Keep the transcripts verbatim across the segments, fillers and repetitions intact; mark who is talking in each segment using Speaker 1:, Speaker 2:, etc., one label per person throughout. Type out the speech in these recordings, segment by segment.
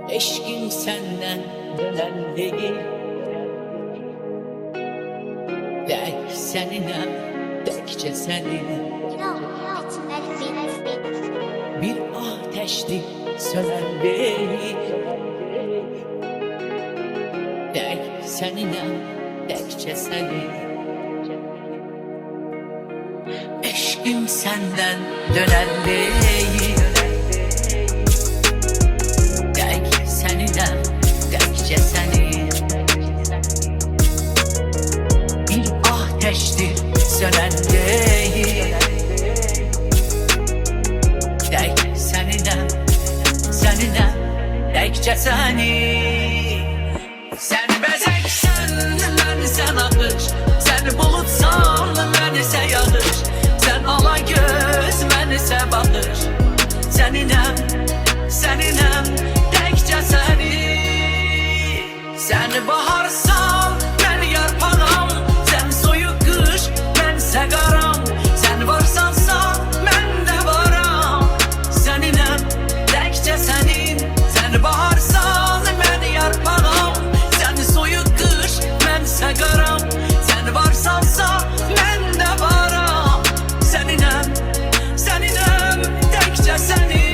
Speaker 1: Eşkin senden dönen değil. Dek seninle, dekçe senin. Bir ateşti sönen değil. Dek seninle, dekçe senin. Eşkim senden dönen değil. Dek seninle, dekçe senin. Bir ateştir sönen değil. Dek seninle, seninle, dekçe senin. Sen bezeksen, bense nakış. Sen bulutsan, bense yağış. Sen ala göz, bense bakış. Seninem, seninem, dekçe seni. Sen baharsan, ben yarpağam. Sen soyuq kış, bense qaram. Sen varsansa, ben de varam. Seninem, dekçe senin. Sen baharsan, ben yarpağam. Sen soyuq kış, bense qaram. Sen varsansa, ben de varam. Seninem, seninem, dekçe senin.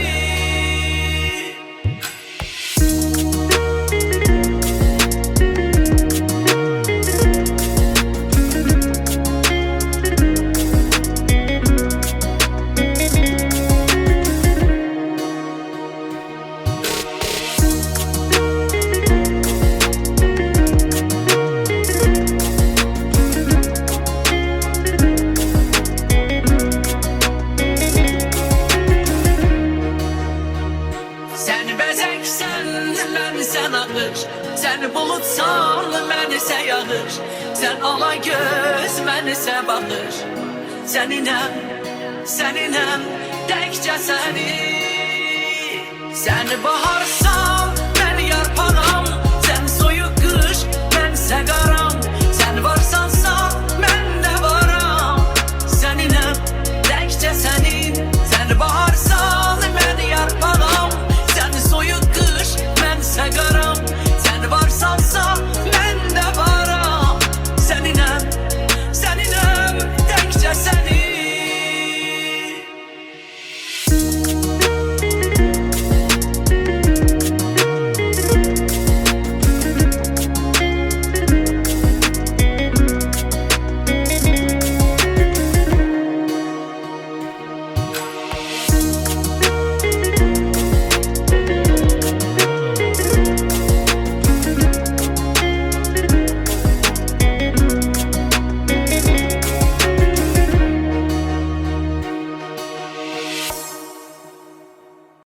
Speaker 1: Sen bezeksen, bense nakış. Sen bulutsan, bense yağış. Sen ala göz, bense bakış. Seninem, seninem, dekçe seni. Sen baharsan,